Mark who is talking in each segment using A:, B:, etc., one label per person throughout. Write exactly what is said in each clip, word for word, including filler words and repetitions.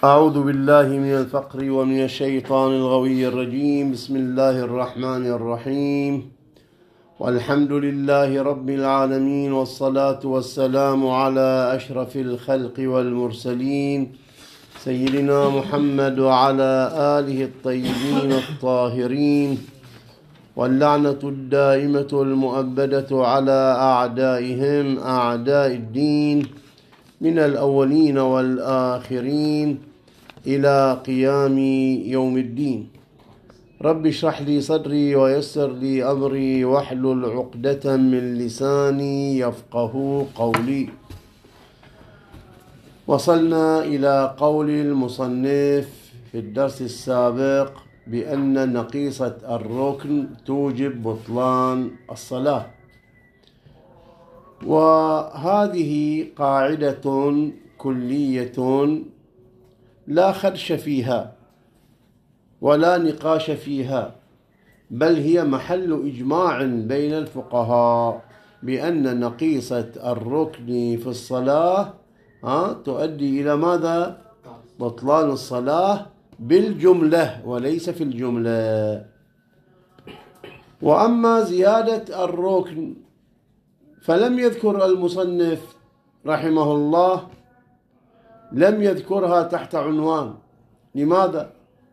A: أعوذ بالله من الفقر ومن الشيطان الغوي الرجيم. بسم الله الرحمن الرحيم، والحمد لله رب العالمين، والصلاة والسلام على أشرف الخلق والمرسلين سيدنا محمد وعلى آله الطيبين الطاهرين، واللعنة الدائمة المؤبدة على أعدائهم أعداء الدين من الأولين والآخرين إلى قيام يوم الدين. رب اشرح لي صدري ويسر لي أمري واحلل عقدة من لساني يفقه قولي. وصلنا إلى قول المصنف في الدرس السابق بأن نقيصة الركن توجب بطلان الصلاة، وهذه قاعدة كلية لا خدش فيها ولا نقاش فيها، بل هي محل إجماع بين الفقهاء بأن نقيصة الركن في الصلاة ها تؤدي إلى ماذا؟ بطلان الصلاة بالجملة وليس في الجملة. وأما زيادة الركن فلم يذكر المصنف رحمه الله لم يذكرها تحت عنوان. لماذا؟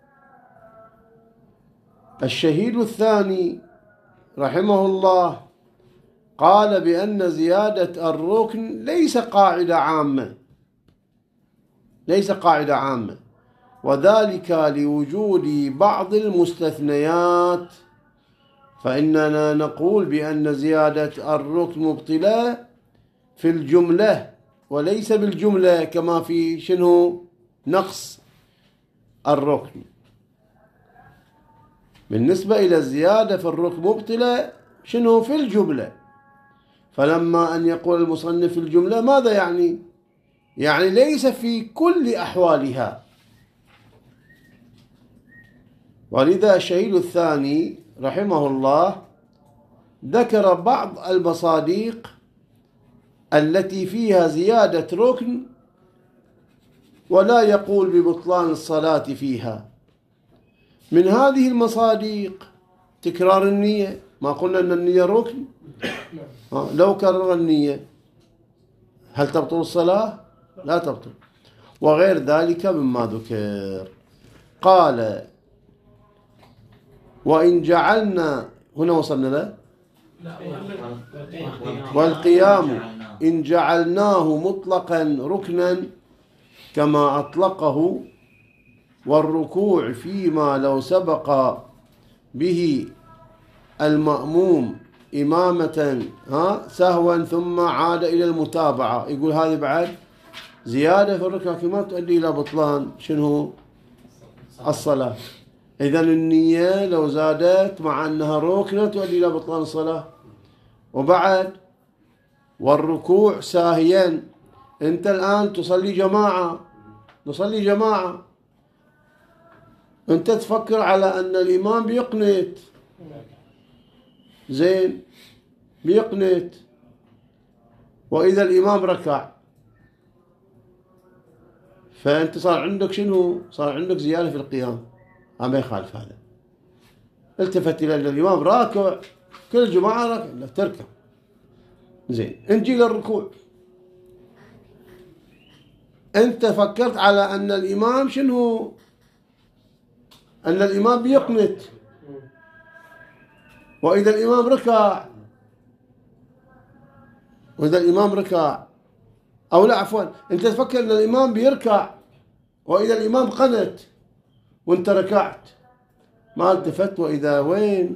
A: الشهيد الثاني رحمه الله قال بأن زيادة الركن ليس قاعدة عامة ليس قاعدة عامة وذلك لوجود بعض المستثنيات، فإننا نقول بأن زيادة الركن مبطلة في الجملة وليس بالجملة كما في شنو نقص الركن. بالنسبة إلى الزيادة في الركن مبطلة شنو في الجملة، فلما أن يقول المصنف في الجملة ماذا يعني؟ يعني ليس في كل أحوالها. ولذا الشهيد الثاني رحمه الله ذكر بعض المصاديق التي فيها زيادة ركن ولا يقول ببطلان الصلاة فيها. من هذه المصاديق تكرار النية، ما قلنا أن النية ركن؟ لو كرر النية هل تبطل الصلاة؟ لا تبطل. وغير ذلك مما ذكر. قال وإن جعلنا، هنا وصلنا له، والقيام إن جعلناه مطلقا ركنا كما أطلقه، والركوع فيما لو سبق به المأموم إمامة ها سهوا ثم عاد إلى المتابعة. يقول هذه بعد زيادة في الركعة كما تؤدي إلى بطلان شنو الصلاة. إذن النية لو زادت مع أنها ركنة تؤدي إلى بطلان الصلاة. وبعد والركوع ساهيا، أنت الآن تصلي جماعة نصلي جماعة، أنت تفكر على أن الإمام بيقنت، زين بيقنت، وإذا الإمام ركع فأنت صار عندك شنو؟ صار عندك زيادة في القيام. ما يخالف هذا. التفت إلى أن الإمام راكع، كل الجماعة راكع، لا تركع، زين نجي للركوع، أنت فكرت على أن الإمام شنو؟ أن الإمام بيقنت، وإذا الإمام ركع وإذا الإمام ركع أو لا عفوا أنت تفكر أن الإمام بيركع وإذا الإمام قنت وأنت ركعت، ما التفت وإذا وين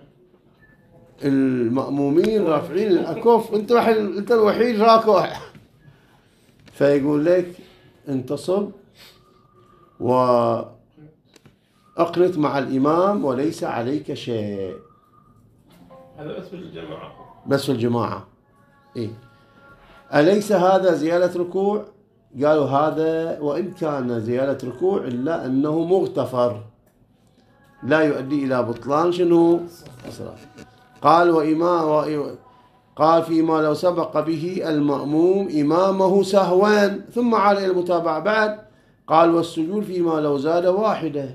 A: المأمومين رافعين الأكف، أنت أنت الوحيد راكع. فيقول لك انتصب وأقنت مع الإمام وليس عليك شيء.
B: هذا بس في الجماعة.
A: بس في الجماعة. إيه؟ أليس هذا زيادة ركوع؟ قالوا هذا وإن كان زيادة ركوع إلا أنه مغتفر لا يؤدي إلى بطلان شنو الصلاة. قال وإمام قال فيما لو سبق به المأموم إمامه سهوا ثم عاد إلى المتابعة. بعد قال والسجود فيما لو زاد واحدة،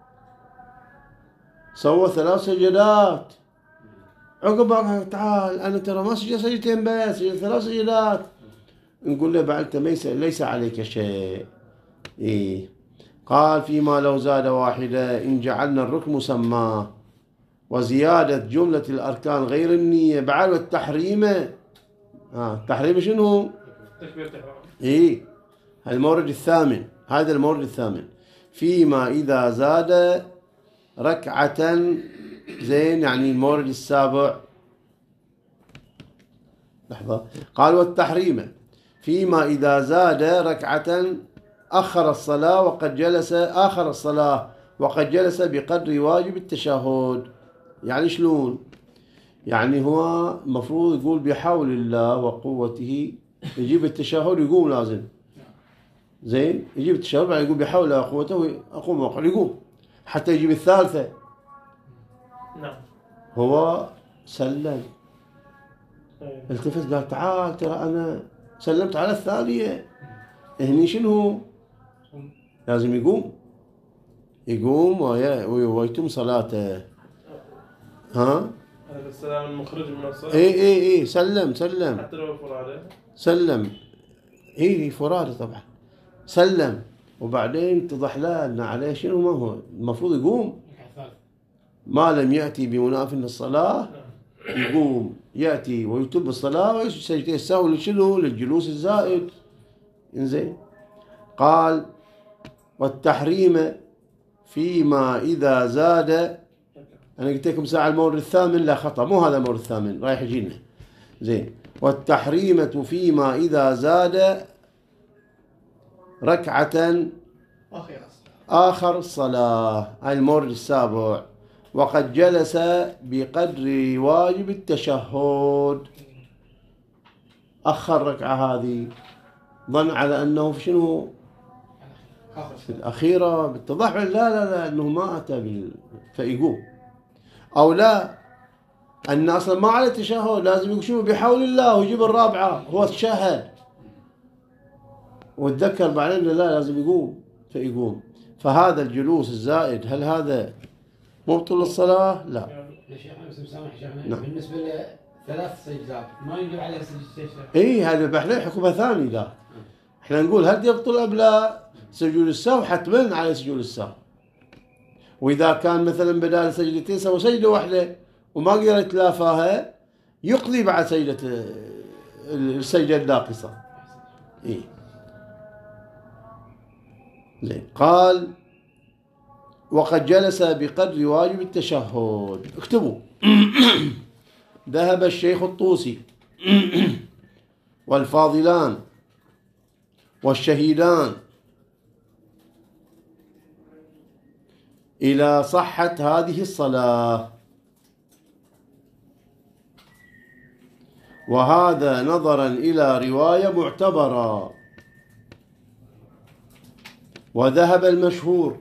A: سوى ثلاث سجدات، عقب تعال أنا ترى ما سجد سجدتين بس، سجد ثلاث سجدات، نقول له بعد ليس عليك شيء. إيه. قال فيما لو زاد واحدة إن جعلنا الركن مسماه وزيادة جملة الأركان غير النية بعد التحريم. آه التحريم شنو؟
B: تكبير الإحرام.
A: إيه المورد الثامن، هذا المورد الثامن فيما إذا زاد ركعة، زين يعني المورد السابع. لحظة. قال والتحريم فيما إذا زاد ركعة أخر الصلاة وقد جلس آخر الصلاة وقد جلس بقدر واجب التشهد. يعني شلون؟ يعني هو مفروض يقول بحول الله وقوته، يجيب التشهد يقوم لازم، زين يجيب التشهد بعد يقول بحول الله وقوته أقوم وقع يقوم حتى يجيب الثالثة.
B: نعم.
A: هو سلم، التفت قال تعال ترى أنا سلمت على الثانية، هني شنو؟ لازم يقوم يقوم ويتم صلاته. ها؟
B: هذا السلام المخرج من الصلاة.
A: اي اي اي سلم سلم
B: حتى لو فرادة.
A: سلم اي فرادة طبعا سلم، وبعدين اتضح له ان عليه شنو، ما هو المفروض يقوم ما لم يأتي بمناف للصلاة، يقوم يأتي ويتم الصلاة ويسجد سجدتين السهو لشنو؟ للجلوس الزائد. انزين. قال والتحريم فيما إذا زاد، أنا قلت لكم ساعة المورد الثامن، لا خطأ مو هذا المورد الثامن رايح يجينا. زين. والتحريمة فيما إذا زاد ركعة آخر الصلاة، هاي المورد السابع، وقد جلس بقدر واجب التشهد، أخر ركعة هذه ظن على أنه في شنو في الأخيرة بالتضحل، لا لا لا أنه ما أتى بال... فيقوم، أو لا أن أصلا ما على التشهد لازم يقول بحول الله ويجيب الرابعة هو تشهد وتذكر بعدين لا لازم يقوم فيقوم. فهذا الجلوس الزائد هل هذا مبطل الصلاة؟ لا.
C: يا شيخ بس مسامح شيخنا، نعم. بالنسبة لثلاث سجدات ما يجب عليها سجدتين.
A: اي هذا بحليه حكمها ثاني ذا. احنا نقول هل يبطل أم لا؟ سجود السهو حتما على سجود السهو، وإذا كان مثلا بدال سجدتين سوى سجدة واحدة وما قدر يتلافاها يقضي بعد سجدة السجدة الناقصة. إيه. زين. قال وقد جلس بقدر واجب التشهد. اكتبوا. ذهب الشيخ الطوسي والفاضلان والشهيدان إلى صحة هذه الصلاة، وهذا نظرا إلى رواية معتبرة. وذهب المشهور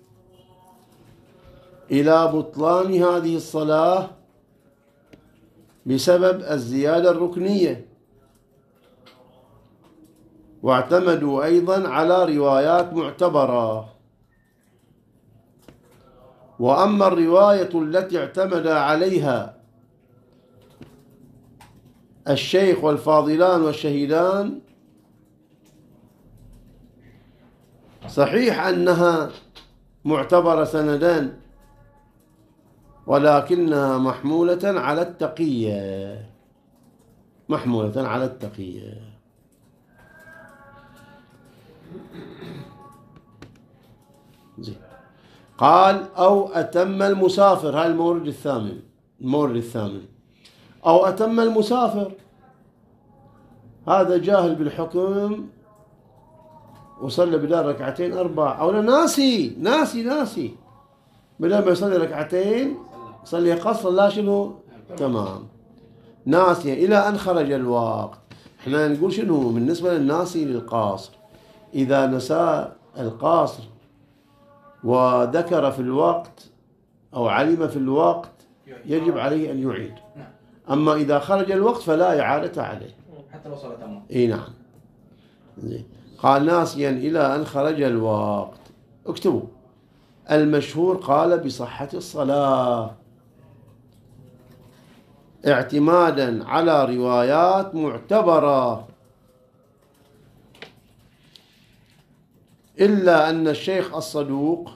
A: إلى بطلان هذه الصلاة بسبب الزيادة الركنية، واعتمدوا أيضا على روايات معتبرة. وأما الرواية التي اعتمد عليها الشيخ والفاضلان والشهيدان صحيح أنها معتبرة سندا، ولكنها محمولة على التقية، محمولة على التقية. زين. قال أو أتم المسافر، هاي المورد الثامن، المورد الثامن. أو أتم المسافر، هذا جاهل بالحكم وصلى بدال ركعتين أربع، أو لا ناسي ناسي ناسي بدل ما يصلي ركعتين صلي قصر، لا شنو تمام ناسي إلى أن خرج الوقت. احنا نقول شنو بالنسبة للناسي للقاصر، إذا نسى القاصر وذكر في الوقت أو علم في الوقت يجب عليه أن يعيد. أما إذا خرج الوقت فلا إعادة عليه
C: حتى لو صلى تمام.
A: إي نعم. زين. قال ناسيا إلى أن خرج الوقت. اكتبوا المشهور قال بصحة الصلاة اعتمادا على روايات معتبرة، إلا أن الشيخ الصدوق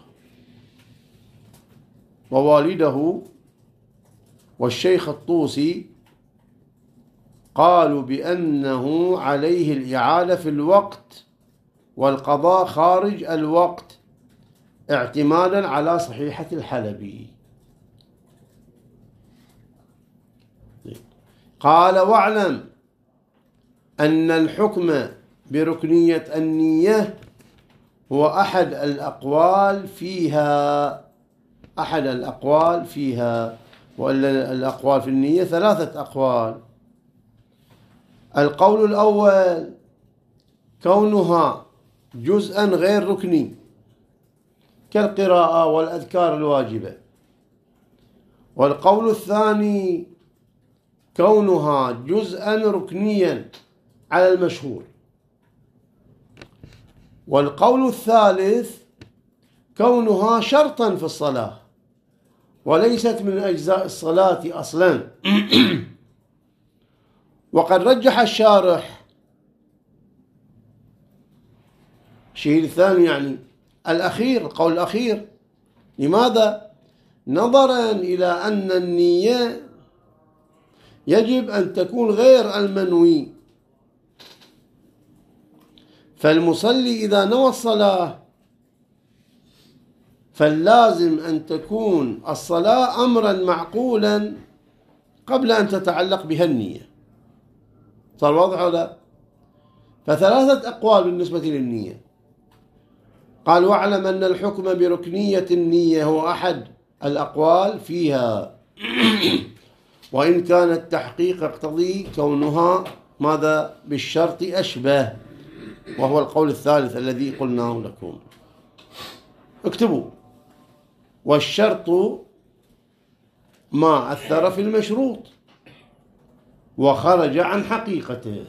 A: ووالده والشيخ الطوسي قالوا بأنه عليه الإعادة في الوقت والقضاء خارج الوقت اعتمادا على صحيحة الحلبي. قال واعلم أن الحكم بركنية النية هو أحد الأقوال فيها أحد الأقوال فيها وإلا الأقوال في النية ثلاثة أقوال. القول الأول كونها جزءا غير ركني كالقراءة والأذكار الواجبة. والقول الثاني كونها جزءا ركنيا على المشهور. والقول الثالث كونها شرطا في الصلاة وليست من أجزاء الصلاة أصلا. وقد رجح الشارح الشيء الثاني يعني الأخير، القول الأخير. لماذا؟ نظرا إلى أن النية يجب أن تكون غير المنوي، فالمصلي إذا نوى الصلاة فاللازم أن تكون الصلاة أمرا معقولا قبل أن تتعلق بها النية. صار واضح ولا؟ فثلاثة أقوال بالنسبة للنية. قال واعلم أن الحكم بركنية النية هو أحد الأقوال فيها، وإن كان التحقيق يقتضي كونها ماذا بالشرط أشبه، وهو القول الثالث الذي قلناه لكم. اكتبوا والشرط ما أثر في المشروط وخرج عن حقيقته.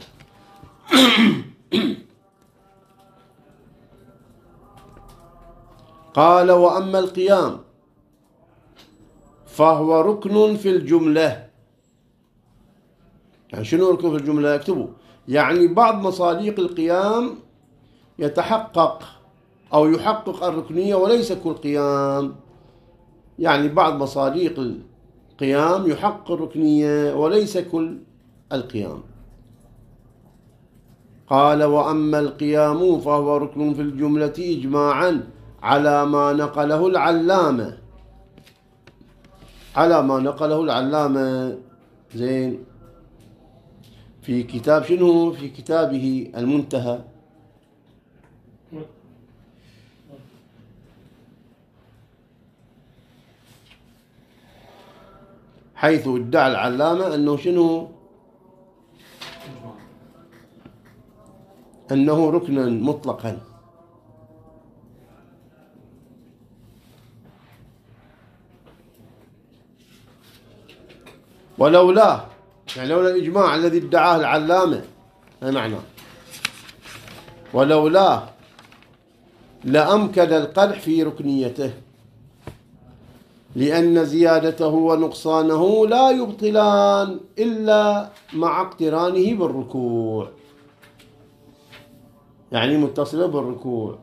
A: قال وأما القيام فهو ركن في الجملة. يعني شنو ركن في الجملة؟ اكتبوا يعني بعض مصادق القيام يتحقق أو يحقق الركنية وليس كل قيام. يعني بعض مصادق القيام يحقق الركنية وليس كل القيام. قال وأما القيام فهو ركن في الجملة إجماعا على ما نقله العلامة على ما نقله العلامة زين في كتاب شنو؟ في كتابه المنتهى. حيث ادعى العلامة أنه شنو؟ أنه ركنا مطلقا. ولولا يعني لولا الإجماع الذي ادعاه العلامة، ما معناه؟ ولولا لأمكن القدح في ركنيته، لأن زيادته ونقصانه لا يبطلان إلا مع اقترانه بالركوع، يعني متصلة بالركوع،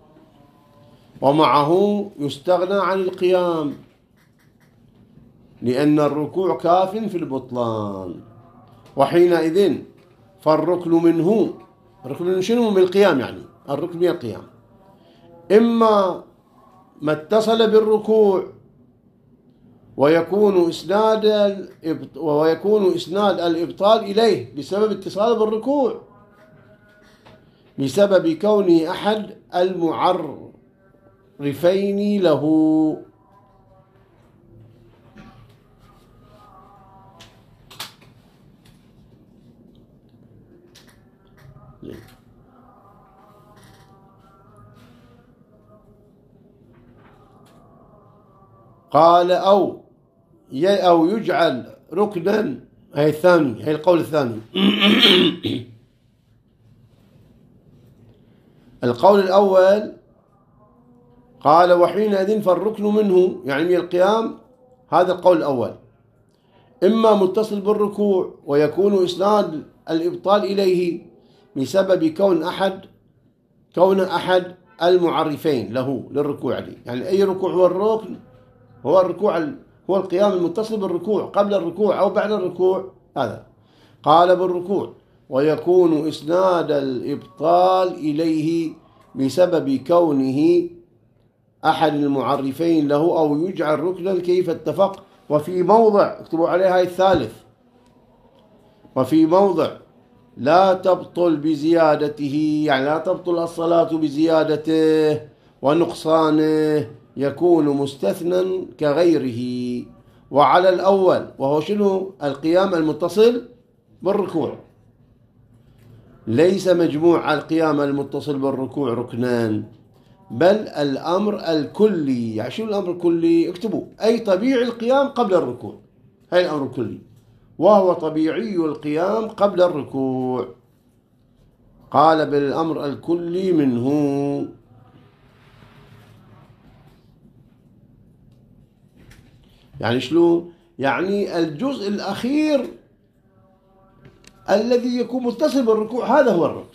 A: ومعه يستغنى عن القيام لأن الركوع كاف في البطلان. وحينئذ فالركن منه الركن شنو؟ من القيام، يعني الركن من القيام إما ما اتصل بالركوع ويكون إسناد ويكون إسناد الإبطال إليه بسبب اتصاله بالركوع، بسبب كونه أحد المعرفين له. قال أو أو يجعل ركنا، هي الثاني، هي القول الثاني. القول الأول قال وحينئذ فالركن منه يعني من القيام، هذا القول الأول إما متصل بالركوع ويكون إسناد الإبطال إليه بسبب كون أحد كون أحد المعرفين له للركوع عليه، يعني أي ركوع هو الركن، هو الركوع هو القيام المتصل بالركوع قبل الركوع أو بعد الركوع. هذا قال بالركوع ويكون إسناد الإبطال إليه بسبب كونه أحد المعرفين له أو يجعل ركنا كيف اتفق. وفي موضع اكتبوا عليها الثالث، وفي موضع لا تبطل بزيادته، يعني لا تبطل الصلاة بزيادته ونقصانه، يكون مستثنى كغيره. وعلى الأول وهو شنو؟ القيام المتصل بالركوع، ليس مجموع القيام المتصل بالركوع ركنان، بل الأمر الكلي. يعني شنو الأمر الكلي؟ اكتبوا أي طبيعي القيام قبل الركوع، هاي الأمر الكلي، وهو طبيعي القيام قبل الركوع. قال بالأمر الكلي منه، يعني شلون؟ يعني الجزء الأخير الذي يكون متصل بالركوع هذا هو الركن.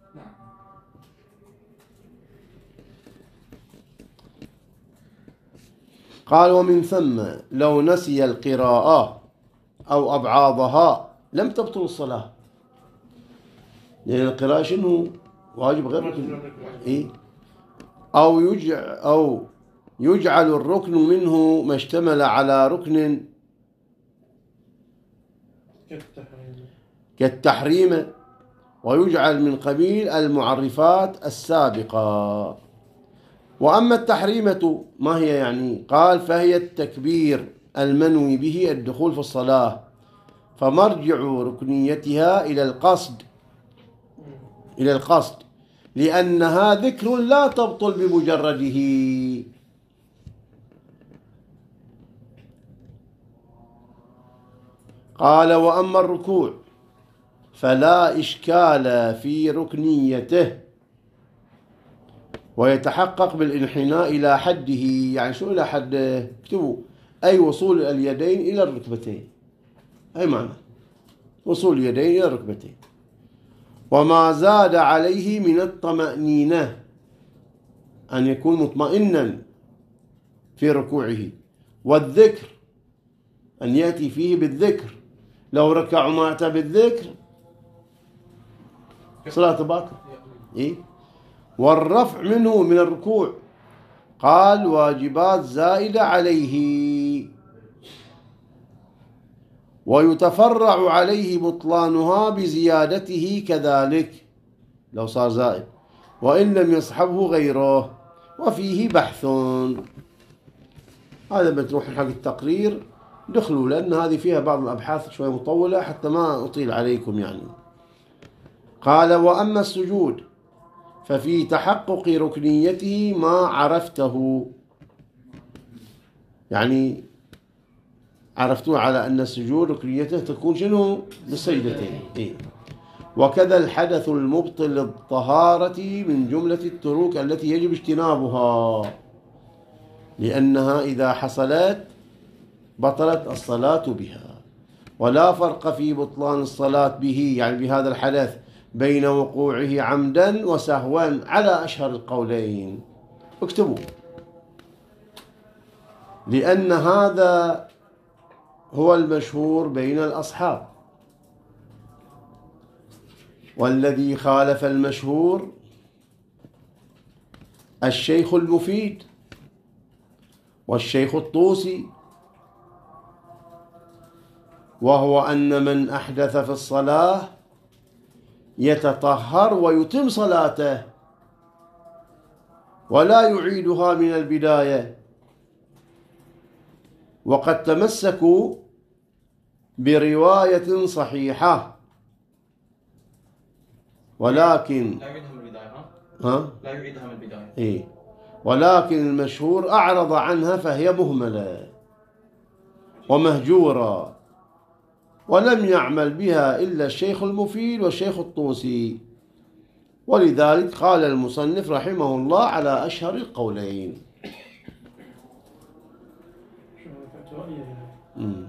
A: قال ومن ثم لو نسي القراءة أو أبعاضها لم تبطل الصلاة، لأن القراءة شنو؟ واجب غير ركن. إيه؟ أو يجعل أو يجعل الركن منه ما اشتمل على ركن كالتحريم، ويجعل من قبيل المعرفات السابقة. وأما التحريمة ما هي يعني؟ قال فهي التكبير المنوي به الدخول في الصلاة، فمرجع ركنيتها إلى القصد إلى القصد لأنها ذكر لا تبطل بمجرده. قال وأما الركوع فلا إشكال في ركنيته، ويتحقق بالانحناء إلى حده. يعني شو إلى حده؟ اكتبوا أي وصول اليدين إلى الركبتين، أي معنى وصول اليدين إلى الركبتين. وما زاد عليه من الطمأنينة، أن يكون مطمئنا في ركوعه، والذكر أن يأتي فيه بالذكر، لو ركع وما أتى بالذكر صلاة باطلة. إيه؟ والرفع منه من الركوع، قال واجبات زائدة عليه، ويتفرع عليه بطلانها بزيادته كذلك لو صار زائد وإن لم يصحبه غيره. وفيه بحث، هذا بتروح حق التقرير دخلوا، لأن هذه فيها بعض الأبحاث شوية مطولة حتى ما أطيل عليكم يعني. قال وأما السجود ففي تحقق ركنيته ما عرفته، يعني عرفتوا على أن السجود ركنيته تكون شنو؟ بالسجدتين. إيه؟ وكذا الحدث المبطل للطهارة من جملة التروك التي يجب اجتنابها، لأنها إذا حصلت بطلت الصلاة بها. ولا فرق في بطلان الصلاة به، يعني بهذا الحدث، بين وقوعه عمدا وسهوا على أشهر القولين. اكتبوا لأن هذا هو المشهور بين الأصحاب، والذي خالف المشهور الشيخ المفيد والشيخ الطوسي، وهو أن من أحدث في الصلاة يتطهر ويتم صلاته ولا يعيدها من البداية. وقد تمسكوا برواية صحيحة، ولكن
D: لا يعيدها من البداية.
A: ها؟
D: لا يعيدها من البداية.
A: إيه؟ ولكن المشهور أعرض عنها فهي مهملة ومهجورة، ولم يعمل بها إلا الشيخ المفيد والشيخ الطوسي. ولذلك قال المصنف رحمه الله على أشهر القولين. مم.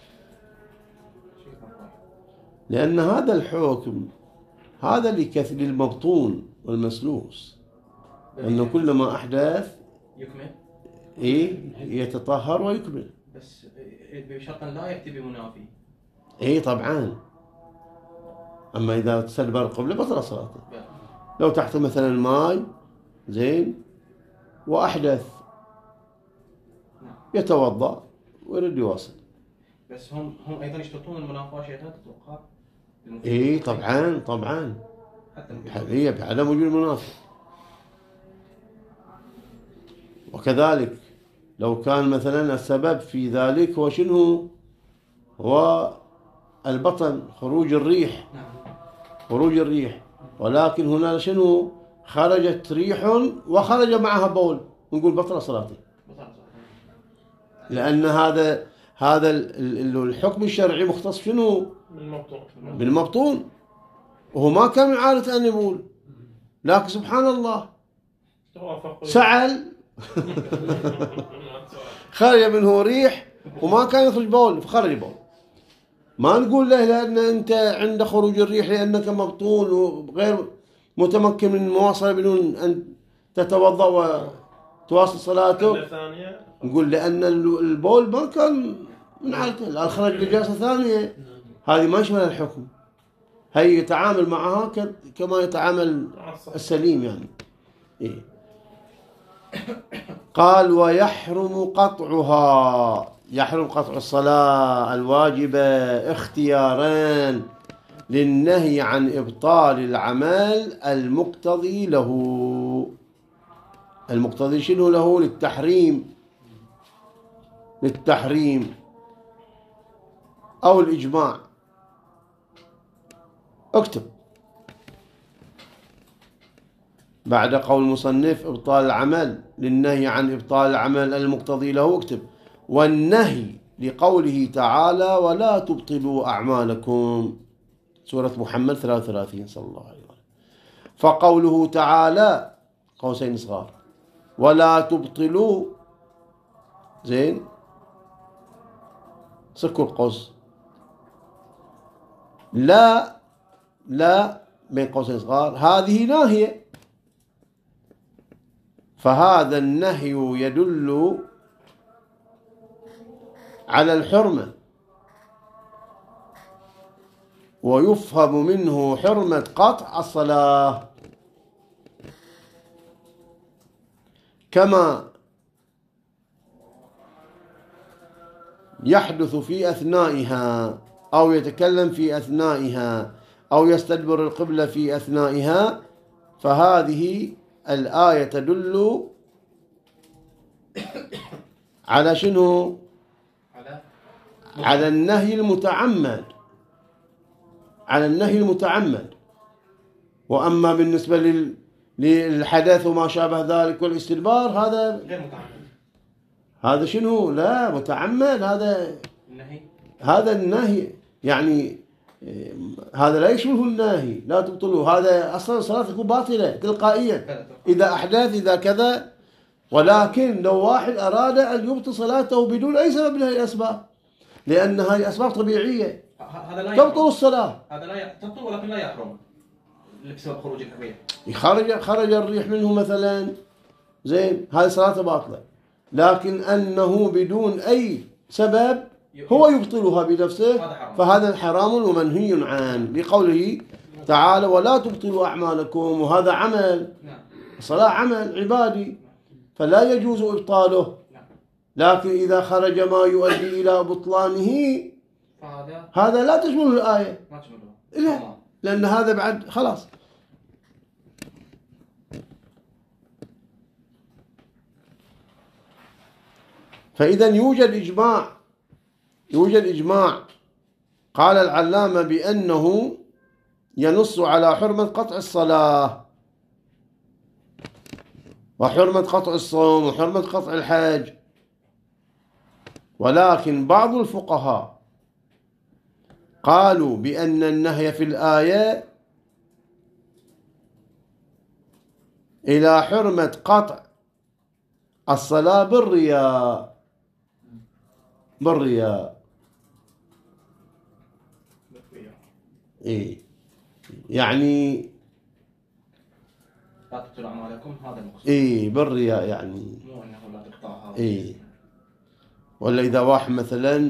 A: لأن هذا الحكم هذا لكثر المبطون والمسلوس، أنه كلما أحدث
D: يكمل
A: إيه يتطهر ويكمل.
D: بس بشرط لا يأتي بمنافي.
A: إيه طبعا. أما إذا تسلب القبلة بطل صلاته. لو تحت مثلا ماء زين وأحدث يتوضأ ويرد يواصل.
D: بس هم هم أيضا يشترطون المنافاة شيخنا تتوقع؟
A: إيه طبعا طبعا. هي بعدم وجود المنافي. وكذلك لو كان مثلا السبب في ذلك هو شنو؟ هو البطن، خروج الريح. خروج الريح، ولكن هنا شنو؟ خرجت ريح وخرج معها بول، نقول بطل صلاته. لأن هذا هذا الحكم الشرعي مختص شنو؟
B: بالمبطون.
A: بالمبطون، وهو ما كان من عادة أن يبول، لكن سبحان الله سعل خرج منه ريح وما كان يخرج بول فخرج بول. ما نقول له لأن أنت عند خروج الريح لأنك مبطون وغير متمكن من المواصلة بدون أن تتوضأ وتواصل صلاته، نقول لأن البول ما كان من عادته، الخرج لجلسة ثانية، هذه ما يشمل الحكم، هي يتعامل معها كما يتعامل السليم يعني. إيه. قال ويحرم قطعها، يحرم قطع الصلاة الواجبة اختياران للنهي عن إبطال العمل المقتضي له. المقتضي شنو له؟ للتحريم، للتحريم أو الإجماع. اكتب بعد قول المصنف إبطال العمل للنهي عن إبطال العمل المقتضي له، اكتب والنهي لقوله تعالى ولا تبطلوا أعمالكم، سورة محمد ثلاثة وثلاثين صلى الله عليه وسلم. فقوله تعالى قوسين صغار ولا تبطلوا زين سكر قوس لا لا بين قوسين صغار هذه ناهية، فهذا النهي يدل على الحرمة ويفهم منه حرمة قطع الصلاة، كما يحدث في أثنائها أو يتكلم في أثنائها أو يستدبر القبلة في أثنائها. فهذه الآية تدل على شنو؟ على النهي المتعمد، على النهي المتعمد. وأما بالنسبة لل... للحدث وما شابه ذلك والاستدبار هذا
D: غير متعمد.
A: هذا شنو؟ لا متعمد، هذا
D: النهي،
A: هذا النهي يعني هذا لا يشبه النهي لا تبطلوا، هذا أصلا الصلاة تكون باطلة تلقائيا إذا أحدث إذا كذا. ولكن لو واحد أراد أن يبطل صلاته بدون أي سبب من هذه الأسباب، لأن هذه أسباب طبيعية تبطل الصلاة،
D: هذا لا تبطل ولكن لا يحرم بسبب خروج الريح.
A: خرج خرج الريح منه مثلا زين هذه صلاته باطلة، لكن أنه بدون أي سبب هو يبطلها بنفسه فهذا حرام ومنهي عنه لقوله تعالى ولا تبطلوا أعمالكم، وهذا عمل، الصلاة عمل عبادي فلا يجوز إبطاله. لكن إذا خرج ما يؤدي إلى بطلانه هذا لا تشمله الآية، لا، لأن هذا بعد خلاص. فإذا يوجد إجماع، يوجد إجماع قال العلامة بأنه ينص على حرمة قطع الصلاة وحرمة قطع الصوم وحرمة قطع الحج. ولكن بعض الفقهاء قالوا بأن النهي في الآية إلى حرمة قطع الصلاة بالرياء. بالرياء إيه يعني
D: لا تبطلوا أعمالكم، هذا المقصود.
A: إيه بالرياء يعني
D: مو أنه لا تقطعها.
A: إيه. ولا إذا واحد مثلا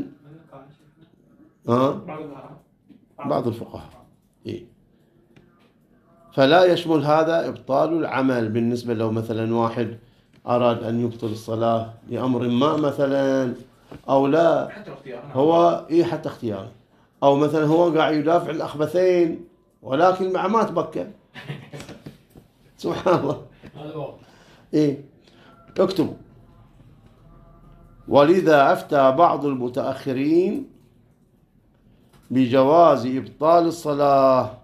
A: ها بعض الفقهاء إيه. فلا يشمل هذا إبطال العمل. بالنسبة لو مثلا واحد أراد أن يبطل الصلاة لأمر ما مثلا أو لا
D: حتى اختيار.
A: هو إيه حتى اختياري، أو مثلا هو قاعد يدافع الأخبثين ولكن مع ما تبكى سبحان الله. إيه اكتبوا. ولذا أفتى بعض المتأخرين بجواز إبطال الصلاة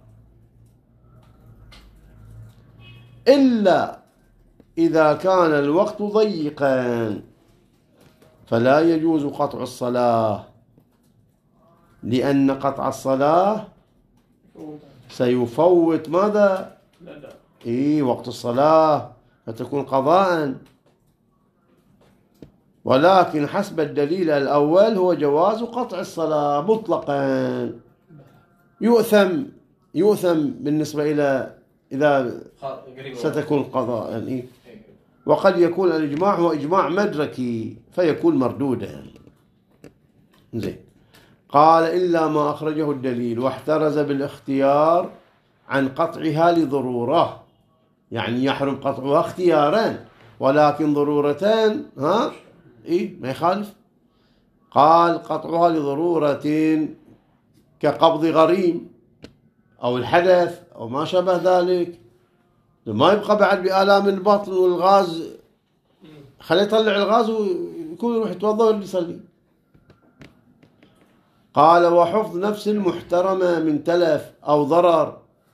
A: إلا إذا كان الوقت ضيقا فلا يجوز قطع الصلاة، لأن قطع الصلاة سيفوت ماذا؟
B: لا لا
A: إيه وقت الصلاة فتكون قضاء. ولكن حسب الدليل الأول هو جواز قطع الصلاة مطلقا. يؤثم يؤثم بالنسبة إلى إذا ستكون قضاء يعني. وقد يكون الإجماع هو إجماع مدركي فيكون مردودا. زين. قال إلا ما أخرجه الدليل واحترز بالاختيار عن قطعها لضرورة، يعني يحرم قطعها اختيارا ولكن ضرورتان ها إيه ما يخالف. قال قطعها لضرورة كقبض غريم أو الحدث أو ما شابه ذلك، ما يبقى بعد بآلام البطن والغاز خليه يطلع الغاز ويكون يروح يتوضأ ويصلي. قال وحفظ نفس المحترمة من تلف أو ضرر،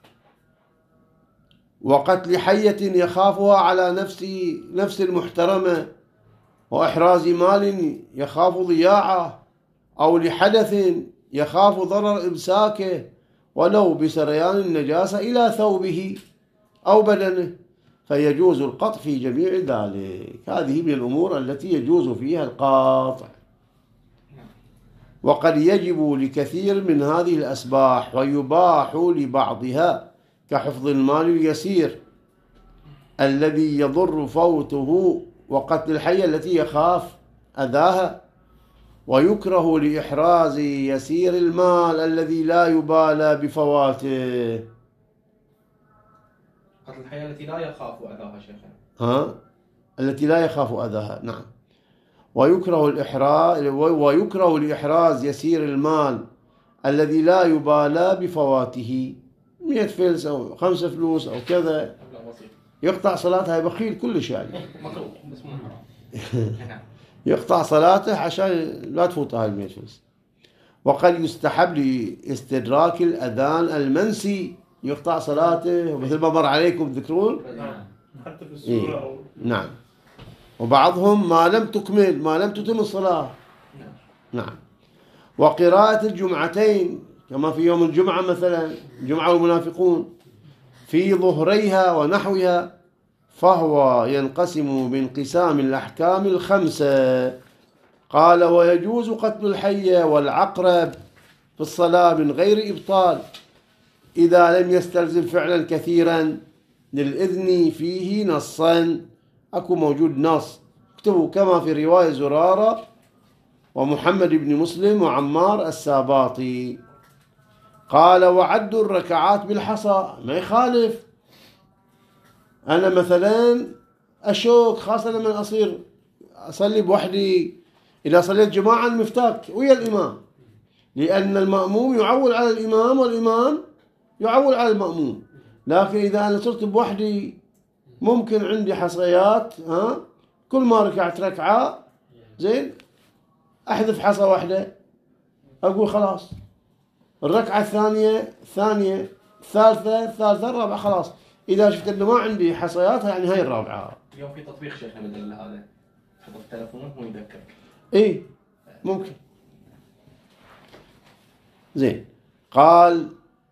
A: وقتل حية يخافها على نفس نفس المحترمة، وإحراز مال يخاف ضياعه، أو لحدث يخاف ضرر إمساكه ولو بسريان النجاسة إلى ثوبه أو بدنه، فيجوز القطع في جميع ذلك. هذه من الأمور التي يجوز فيها القطع. وقد يجب لكثير من هذه الأسباح ويباح لبعضها كحفظ المال اليسير الذي يضر فوته، وقتل الحية التي يخاف أذاها، ويكره لإحراز يسير المال الذي لا يبالى بفواته.
D: قتل الحياة التي لا يخاف أذاها شيخنا.
A: ها التي لا يخاف أذاها نعم. ويكره الإحراز ويكره لإحراز يسير المال الذي لا يبالى بفواته، مئة فلس أو خمسة فلوس أو كذا يقطع صلاتها بخيل كلش يعني يقطع صلاته عشان لا تفوتها المئة فلس. وقد يستحب لاستدراك الأذان المنسي يقطع صلاته مثل ما مر عليكم تذكرون
B: حتى في السورة أو
A: نعم. وبعضهم ما لم تكمل ما لم تتم الصلاة نعم. وقراءة الجمعتين كما في يوم الجمعة مثلا الجمعة والمنافقون في ظهريها ونحوها، فهو ينقسم بانقسام الأحكام الخمسة. قال ويجوز قتل الحية والعقرب في الصلاة من غير إبطال إذا لم يستلزم فعلا كثيرا للإذن فيه نصا. أكو موجود نص اكتبوا كما في رواية زرارة ومحمد بن مسلم وعمار الساباطي. قال وعدوا الركعات بالحصى ما يخالف. أنا مثلا أشوك خاصة لما أصير أصلي بوحدي، إذا صليت جماعة المفتاك ويا الإمام، لأن المأموم يعول على الإمام والإمام يعول على المأموم. لكن إذا أنا صرت بوحدي ممكن عندي حصيات ها كل ما ركعت ركعة زين أحذف حصى واحدة أقول خلاص الركعة الثانية الثانية الثالثة الثالثة الرابعة خلاص. إذا شفت إنه ما عندي حصيات يعني هاي الرابعة.
D: اليوم في تطبيق شيخنا بدل هذا تحط التلفون ويذكرك.
A: إيه ممكن. زين. قال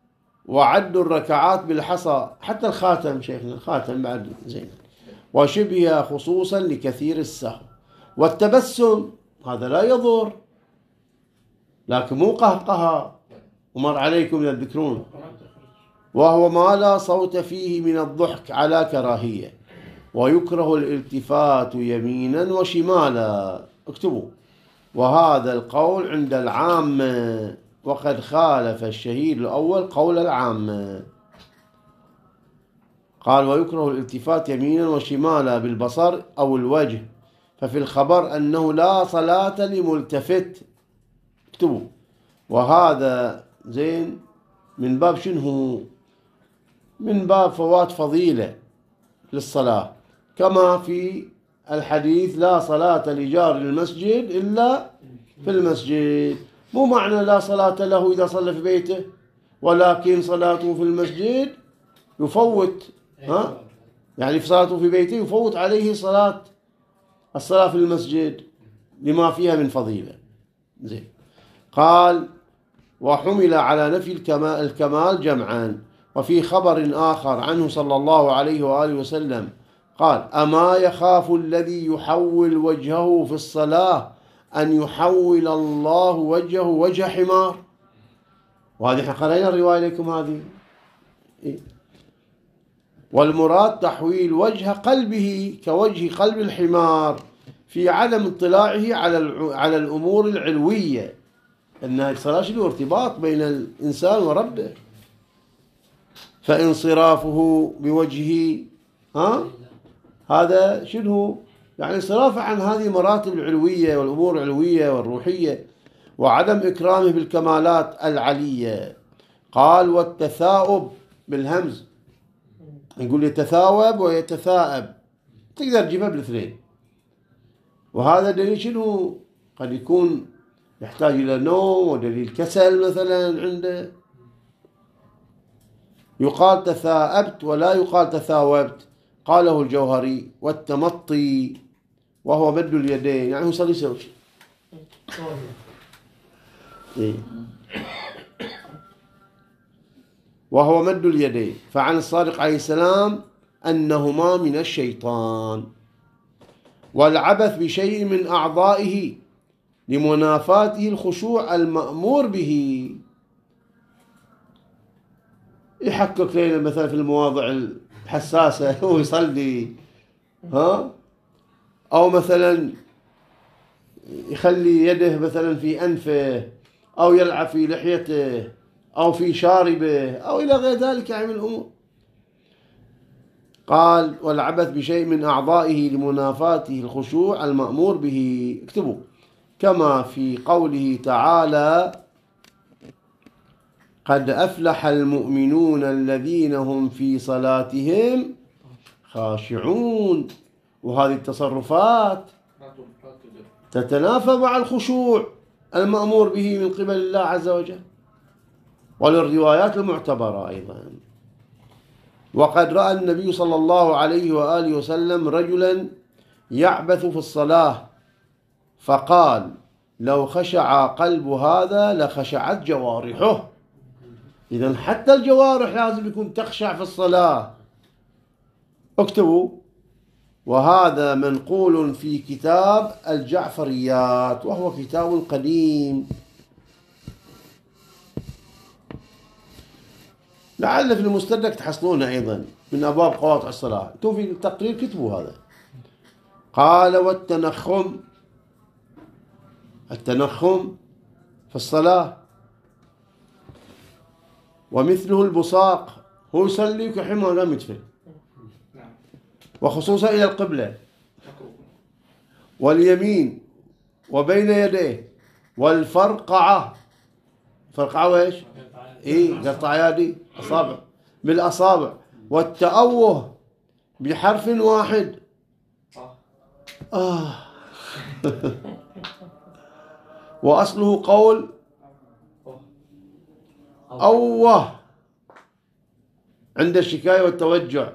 A: وعد الركعات بالحصى، حتى الخاتم شيخنا الخاتم بعد زين، وشبه خصوصا لكثير السهو. والتبسم هذا لا يضر، لكن مو قهقها ومر عليكم يذكرون، وهو ما لا صوت فيه من الضحك على كراهية. ويكره الالتفات يمينا وشمالا، اكتبوا. وهذا القول عند العامة، وقد خالف الشهيد الأول قول العامة. قال ويكره الالتفات يمينا وشمالا بالبصر أو الوجه، ففي الخبر أنه لا صلاة لملتفت، اكتبوا. وهذا زين من باب شنو؟ من باب فوات فضيلة للصلاة، كما في الحديث لا صلاة لجار المسجد إلا في المسجد. مو معنى لا صلاة له إذا صلى في بيته، ولكن صلاته في المسجد يفوت، ها؟ يعني في صلاته في بيته يفوت عليه صلاة الصلاة في المسجد لما فيها من فضيلة. زين. قال وحمل على نفي الكمال, الكمال جمعا. وفي خبر آخر عنه صلى الله عليه وآله وسلم قال أما يخاف الذي يحول وجهه في الصلاة أن يحول الله وجهه وجه حمار. وهذه احنا قرأنا الرواية لكم هذه. إيه؟ والمراد تحويل وجه قلبه كوجه قلب الحمار في عدم اطلاعه على على الأمور العلوية، أن الصلاة له ارتباط بين الإنسان وربه، فانصرافه بوجهه ها هذا شنو يعني انصرافه عن هذه المراتب العلوية والأمور العلوية والروحية، وعدم إكرامه بالكمالات العلية. قال والتثاؤب بالهمز، نقول يتثاوب ويتثاءب، تقدر تجيبها بالاثنين. وهذا دليل شنو؟ قد يكون يحتاج إلى نوم، ودليل كسل مثلا عنده. يقال تثاءبت ولا يقال تثاوبت، قاله الجوهري. والتمطي وهو مد اليدين، يعني هو يصلي يسوي شيء. إيه؟ وهو مد اليدين. فعن الصادق عليه السلام أنهما من الشيطان. والعبث بشيء من أعضائه لمنافاته الخشوع المأمور به، يحقق لنا مثلا في المواضع الحساسة هو يصلي، ها، أو مثلا يخلي يده مثلا في أنفه، أو يلعب في لحيته، أو في شاربه، أو إلى غير ذلك يعني من الأمور. قال والعبث بشيء من أعضائه لمنافاته الخشوع المأمور به، اكتبوا. كما في قوله تعالى قد أفلح المؤمنون الذين هم في صلاتهم خاشعون. وهذه التصرفات تتنافى مع الخشوع المأمور به من قبل الله عز وجل، وللروايات المعتبرة أيضا. وقد رأى النبي صلى الله عليه وآله وسلم رجلا يعبث في الصلاة فقال لو خشع قلب هذا لخشعت جوارحه. إذن حتى الجوارح لازم يكون تخشع في الصلاة، اكتبوا. وهذا منقول في كتاب الجعفريات، وهو كتاب قديم، لعل في المستدرك تحصلونه أيضا من أبواب قواطع الصلاة. انتم في التقرير كتبوا هذا. قال والتنخم، التنخم في الصلاة ومثله البصاق، هو يصلي كحمى قام يدفن، وخصوصا إلى القبلة واليمين وبين يديه، والفرقعة، فرقعة وإيش؟ إيه قطع يدي أصابع بالأصابع، والتأوه بحرف واحد. آه وأصله قول أوه عند الشكاية والتوجع،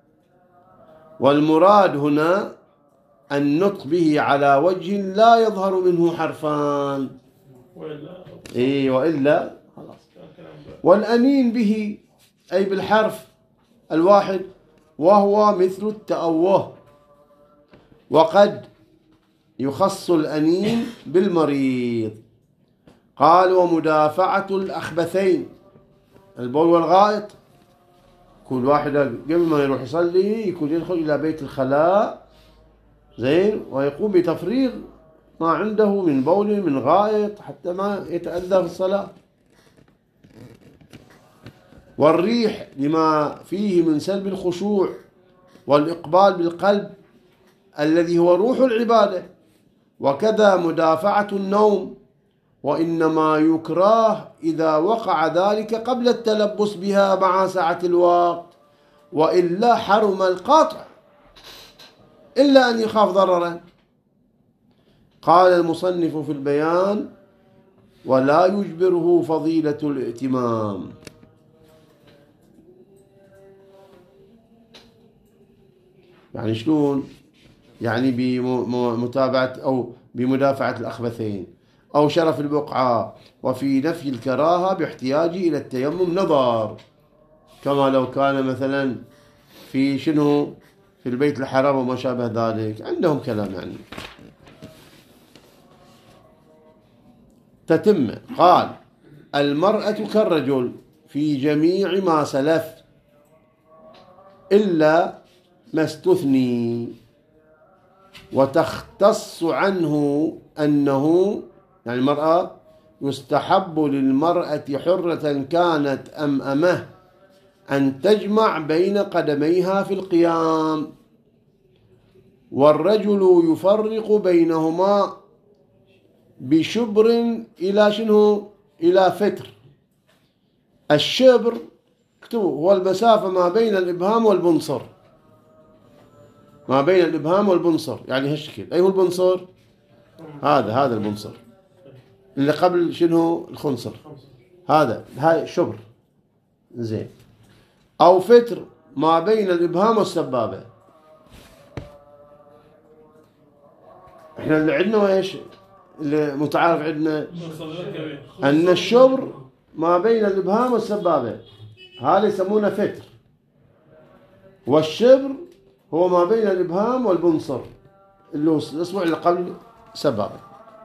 A: والمراد هنا النطق به على وجه لا يظهر منه حرفان. إيه وإلا خلاص. والأنين به أي بالحرف الواحد، وهو مثل التأوه. وقد يخص الأنين بالمريض. قال ومدافعة الأخبثين، البول والغائط. كل واحد قبل ما يروح يصلي يكون يدخل إلى بيت الخلاء زين، ويقوم بتفريغ ما عنده من بول من غائط حتى ما يتأذى في الصلاة. والريح لما فيه من سلب الخشوع والإقبال بالقلب الذي هو روح العبادة. وكذا مدافعة النوم، وإنما يكراه إذا وقع ذلك قبل التلبس بها مع سعة الوقت، وإلا حرم القطع إلا أن يخاف ضررا. قال المصنف في البيان ولا يجبره فضيلة الائتمام. يعني شلون؟ يعني بمتابعة أو بمدافعة الأخبثين أو شرف البقعة، وفي نفي الكراهة باحتياجه إلى التيمم نظر، كما لو كان مثلا في شنو في البيت الحرام وما شابه ذلك. عندهم كلام يعني. تتم. قال المرأة كالرجل في جميع ما سلف إلا ما استثني، وتختص عنه أنه يعني المرأة يستحب للمرأة حرة كانت أم أمه أن تجمع بين قدميها في القيام، والرجل يفرق بينهما بشبر إلى شنو إلى فتر. الشبر اكتبوا هو المسافة ما بين الإبهام والبنصر، ما بين الإبهام والبنصر يعني هالشكل. أي هو البنصر؟ هذا هذا البنصر اللي قبل شنو الخنصر، هذا هاي شبر زين. أو فتر ما بين الإبهام والسبابة. احنا اللي عندنا ايش اللي متعارف عندنا أن الشبر ما بين الإبهام والسبابة، هذا يسمونه فتر. والشبر هو ما بين الإبهام والبنصر اللي هو الأصبع اللي قبل سبابة.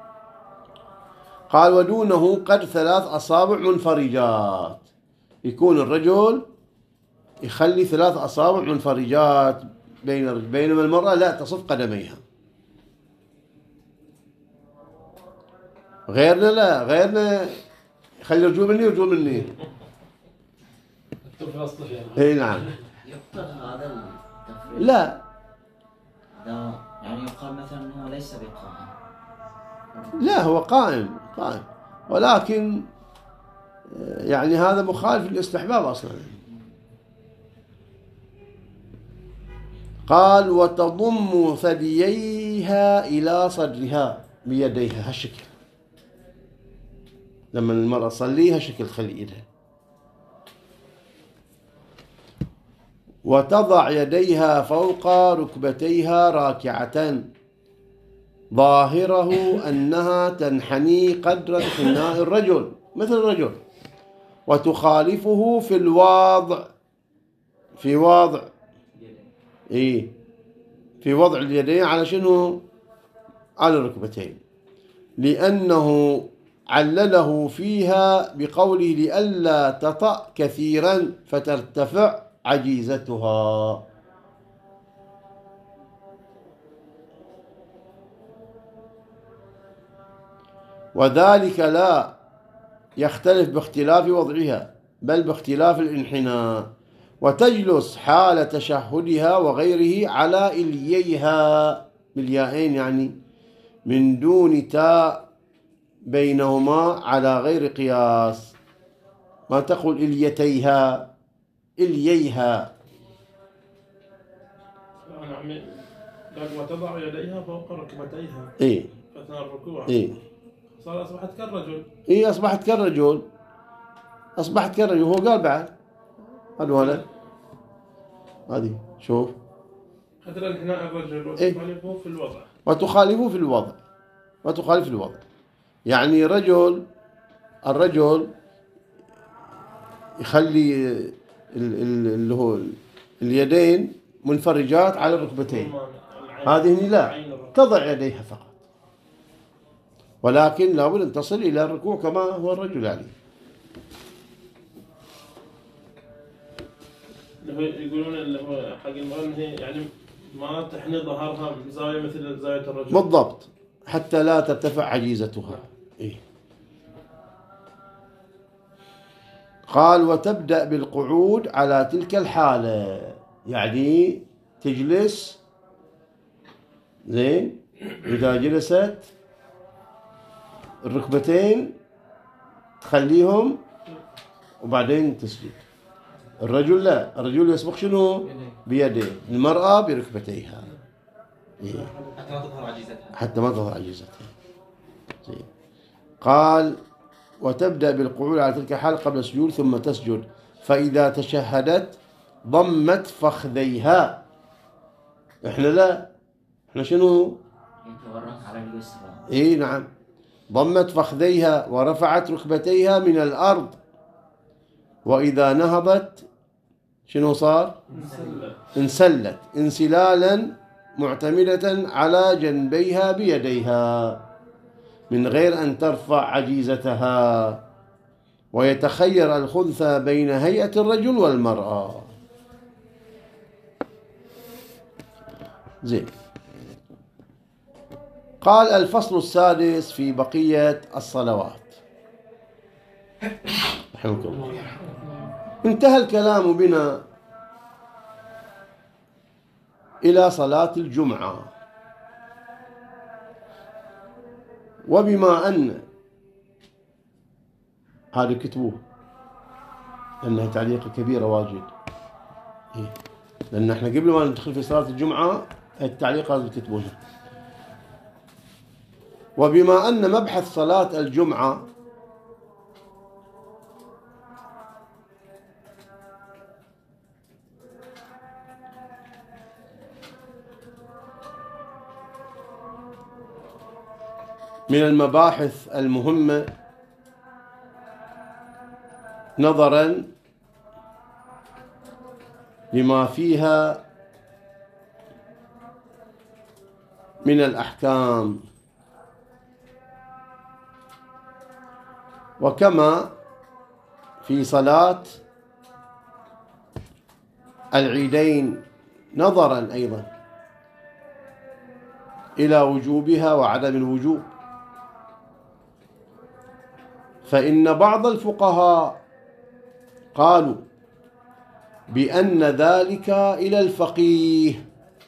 A: قال ودونه قد ثلاث أصابع منفرجات. يكون الرجل يخلي ثلاث أصابع منفرجات بين بينما المرأة لا تصف قدميها. غيرنا لا، غيرنا يخلي رجول مني ورجول مني. اي نعم.
E: يقتضي هذا التفريق؟
A: لا
E: يعني يقال مثلا انه ليس بقائم.
A: لا هو قائم قائم، ولكن يعني هذا مخالف للاستحباب أصلا. قال وتضم ثدييها إلى صدرها بيديها هالشكل. لما المرأة تصلي هالشكل تخلي إيدها، وتضع يديها فوق ركبتيها راكعة ظاهره أنها تنحني قدر انحناء الرجل مثل الرجل، وتخالفه في الوضع في وضع إيه في وضع اليدين على شنو على الركبتين، لأنه علله فيها بقوله لئلا تطأ كثيرا فترتفع عجيزتها. وذلك لا يختلف باختلاف وضعها بل باختلاف الانحناء. وتجلس حال تشهدها وغيره على إلييها بالياءين يعني من دون تاء بينهما على غير قياس. ما تقول إليتيها إلييها.
B: نعم. وتضع يديها فوق ركبتيها
A: إيه
B: أثناء الركوع.
A: إيه
B: صار أصبحت كالرجل.
A: إيه أصبحت كالرجل أصبحت كالرجل. هو قال بعد هذا ولا هذه شوف
B: حتى انحناء الرجل وتخالفه في الوضع
A: وتخالفه في الوضع وتخالف في الوضع. يعني رجل الرجل يخلي اللي هو اليدين منفرجات على الركبتين، هذه لا، تضع يديها فقط، ولكن لابد أن تصل إلى الركوع كما هو الرجل عليه.
B: يقولون اللي هو حق المرأة هي يعني ما تحني ظهرها بزاوية مثل زاوية الرجل.
A: بالضبط، حتى لا ترتفع عجيزتها. إيه؟ قال وتبدأ بالقعود على تلك الحالة، يعني تجلس زين، إذا جلست الركبتين تخليهم وبعدين تسجد. الرجل لا، الرجل يسبق شنو؟ بيديه، المرأة بركبتيها. إيه؟
D: حتى ما تظهر عجيزتها.
A: حتى ما تظهر عجيزتها. زين. قال وتبدأ بالقعود على تلك الحال قبل السجود ثم تسجد، فإذا تشهدت ضمت فخذيها. إحنا لا، إحنا شنو؟
E: يتورك على اليسرى.
A: إيه نعم، ضمت فخذيها ورفعت ركبتيها من الأرض، وإذا نهضت شنو صار؟ انسلت. انسلت انسلالا معتمدة على جنبيها بيديها من غير أن ترفع عجيزتها، ويتخير الخنثى بين هيئة الرجل والمرأة. زين. قال الفصل السادس في بقية الصلوات. رحمك الله. انتهى الكلام بنا إلى صلاة الجمعة، وبما أن هذا كتبوه لأنها تعليق كبيرة واجد، إيه؟ لأن احنا قبل ما ندخل في صلاة الجمعة التعليق هذا كتبوه. وبما أن مبحث صلاة الجمعة من المباحث المهمة نظرا لما فيها من الأحكام، وكما في صلاة العيدين نظرا أيضا إلى وجوبها وعدم الوجوب، فإن بعض الفقهاء قالوا بأن ذلك إلى الفقيه،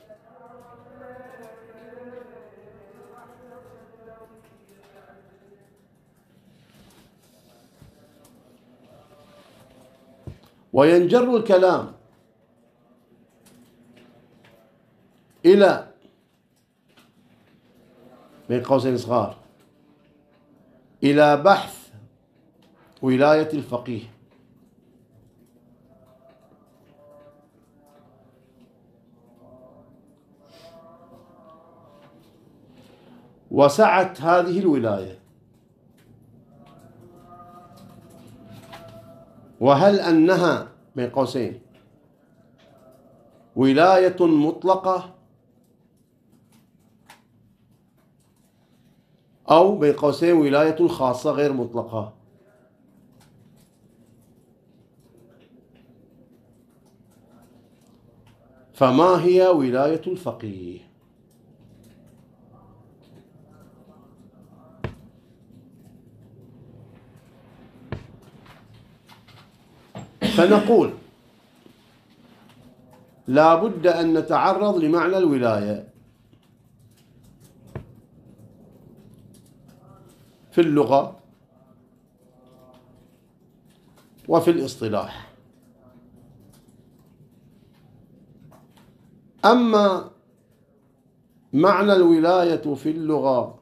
A: وينجر الكلام إلى بين قوسين صغار إلى بحث ولاية الفقيه، وسعت هذه الولاية، وهل أنها بين قوسين ولاية مطلقة أو بين قوسين ولاية خاصة غير مطلقة. فما هي ولاية الفقيه؟ فنقول لا بد أن نتعرض لمعنى الولاية في اللغة وفي الاصطلاح. أما معنى الولاية في اللغة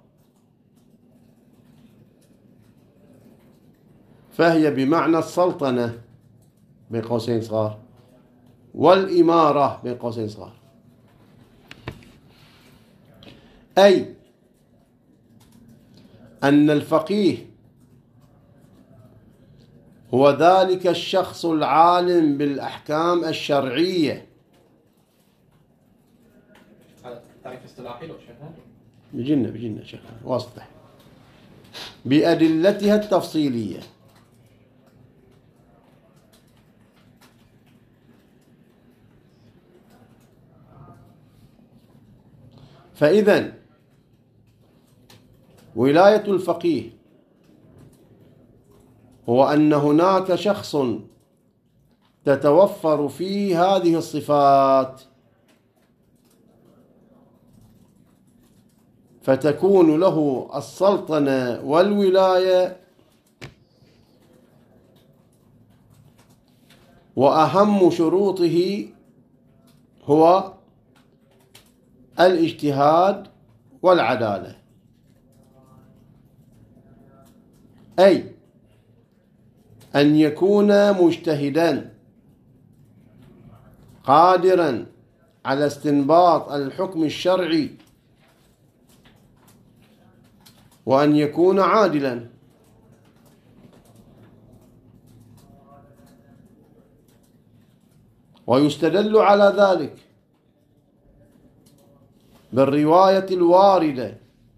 A: فهي بمعنى السلطنة بين قوسين صغار والإمارة بين قوسين صغار، أي أن الفقيه هو ذلك الشخص العالم بالأحكام الشرعية.
D: هذا تعريف اصطلاحي لو شيخنا؟
A: بيجينا بيجينا شيخنا واضح. بأدلتها التفصيلية. فإذن ولاية الفقيه هو أن هناك شخص تتوفر فيه هذه الصفات، فتكون له السلطنة والولاية، وأهم شروطه هو الاجتهاد والعدالة، أي أن يكون مجتهدا قادرا على استنباط الحكم الشرعي، وأن يكون عادلا. ويستدل على ذلك بالرواية الواردة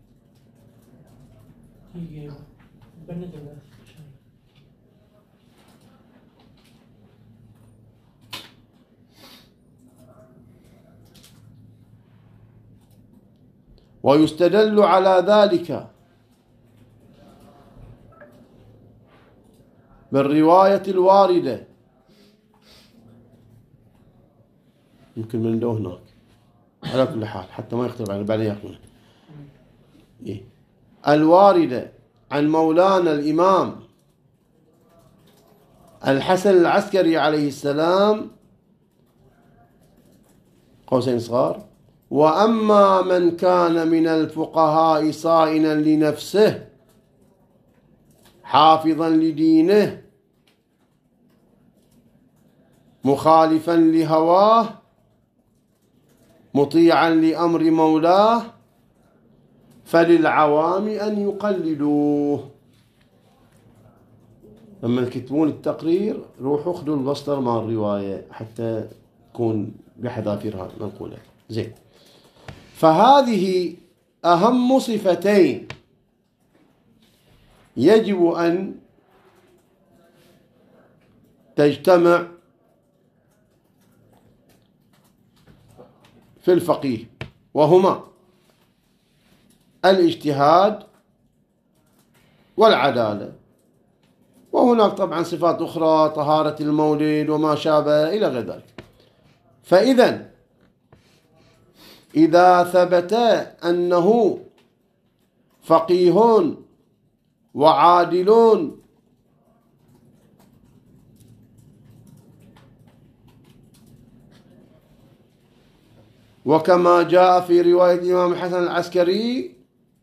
A: ويستدل على ذلك بالرواية الواردة، يمكن من عنده هناك على كل حال حتى ما يختلف عن بعدين يأخذونه. إيه؟ الواردة عن مولانا الإمام الحسن العسكري عليه السلام قوسين صغار: وأما من كان من الفقهاء صائنا لنفسه حافظا لدينه مخالفا لهواه مطيعا لأمر مولاه فللعوام أن يقلدوه. لما تكتبون التقرير روحوا خذوا البسطر مع الرواية حتى تكون بحذافيرها منقولة. زين، فهذه أهم صفتين يجب أن تجتمع في الفقيه، وهما الاجتهاد والعدالة. وهناك طبعا صفات أخرى، طهارة المولد وما شابه إلى غير ذلك. فإذا إذا ثبت أنه فقيه وعادل وكما جاء في رواية الإمام الحسن العسكري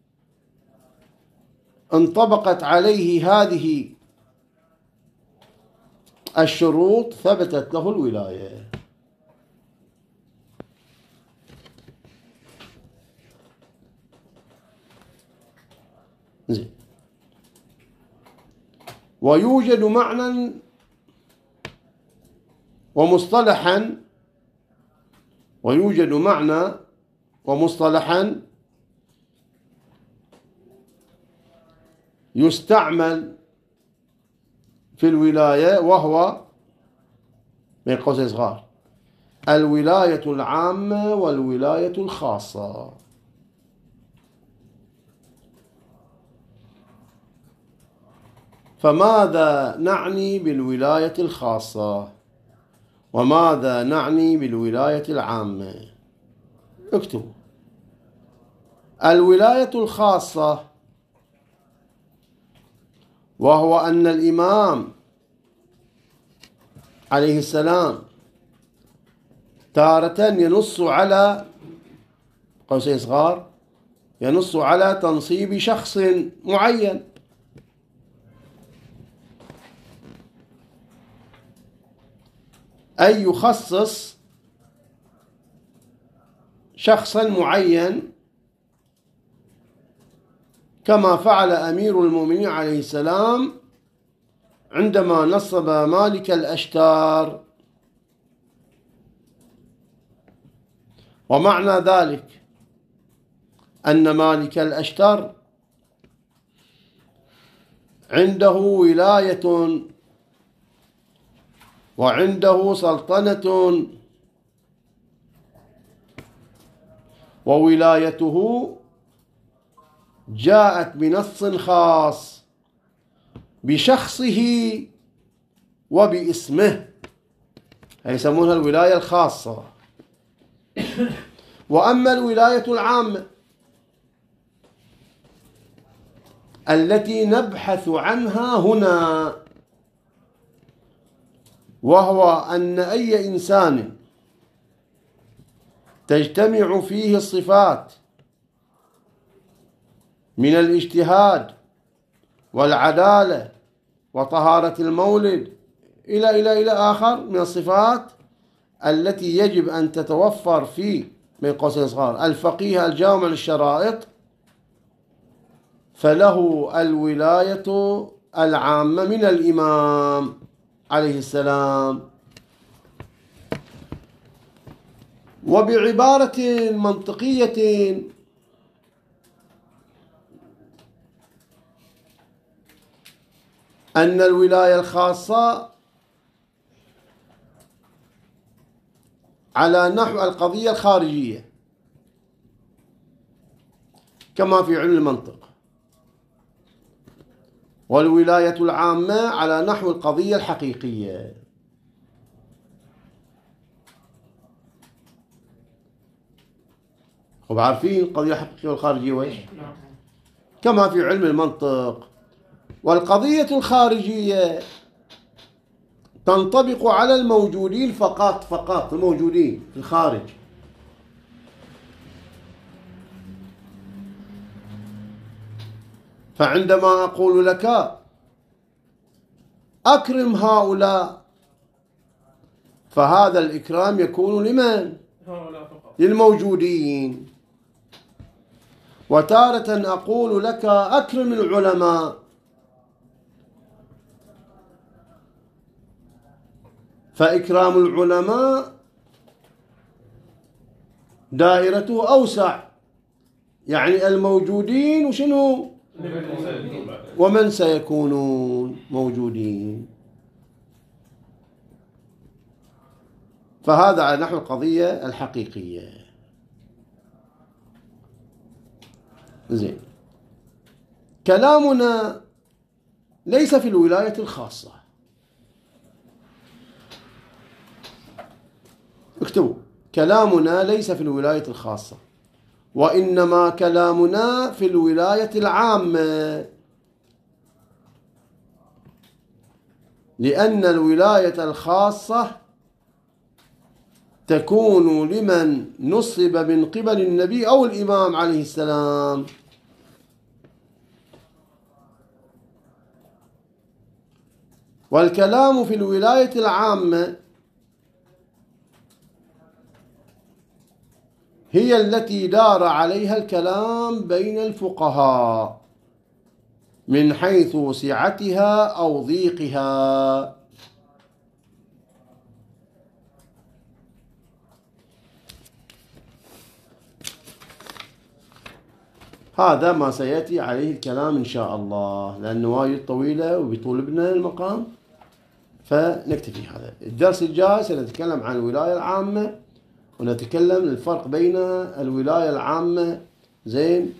A: انطبقت عليه هذه الشروط ثبتت له الولاية. زين. ويوجد معنى ومصطلحا ويوجد معنى ومصطلحا يستعمل في الولاية، وهو بين قوسين صغار الولاية العامة والولاية الخاصة. فماذا نعني بالولاية الخاصة وماذا نعني بالولاية العامة؟ اكتبوا. الولاية الخاصة وهو أن الإمام عليه السلام تارة ينص على قوسين صغار ينص على تنصيب شخص معين، أي يخصص شخصا معين كما فعل أمير المؤمنين عليه السلام عندما نصب مالك الأشتار. ومعنى ذلك أن مالك الأشتر عنده ولاية وعنده سلطنة، وولايته جاءت بنص خاص بشخصه وباسمه، يسمونها الولاية الخاصة. وأما الولاية العامة التي نبحث عنها هنا، وهو أن أي إنسان تجتمع فيه الصفات من الاجتهاد والعدالة وطهارة المولد إلى إلى إلى آخر من الصفات التي يجب أن تتوفر في بين قوسين صغار الفقيه الجامع للشرائط، فله الولاية العامة من الإمام عليه السلام. وبعبارة منطقية أن الولاية الخاصة على نحو القضية الخارجية كما في علم المنطق، والولاية العامة على نحو القضية الحقيقية. وعارفين القضية الحقيقية والخارجية وإيش؟ كما في علم المنطق. والقضية الخارجية تنطبق على الموجودين فقط فقط الموجودين في الخارج. فعندما أقول لك أكرم هؤلاء، فهذا الإكرام يكون لمن؟ للموجودين. وتارة أقول لك أكرم العلماء، فإكرام العلماء دائرته أوسع، يعني الموجودين وشنو؟ ومن سيكونون موجودين. فهذا على نحو القضية الحقيقية. زين، كلامنا ليس في الولاية الخاصة. اكتبوا، كلامنا ليس في الولاية الخاصة، وإنما كلامنا في الولاية العامة، لأن الولاية الخاصة تكون لمن نصب من قبل النبي أو الإمام عليه السلام. والكلام في الولاية العامة هي التي دار عليها الكلام بين الفقهاء من حيث سعتها أو ضيقها. هذا ما سيأتي عليه الكلام إن شاء الله، لأنه وايد طويلة وبيطول بنا المقام، فنكتفي هذا. الدرس الجاي سنتكلم عن الولاية العامة، ونتكلم الفرق بين الولاية العامة زين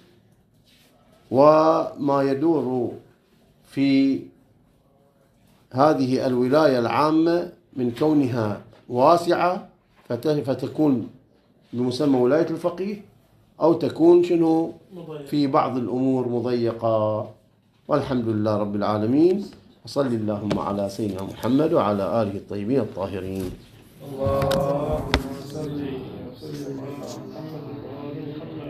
A: وما يدور في هذه الولاية العامة من كونها واسعة فتكون بمسمى ولاية الفقيه، أو تكون شنو في بعض الأمور مضيقة. والحمد لله رب العالمين، وصل اللهم على سيدنا محمد وعلى آله الطيبين الطاهرين.
B: اللهم صل وسلم على محمد.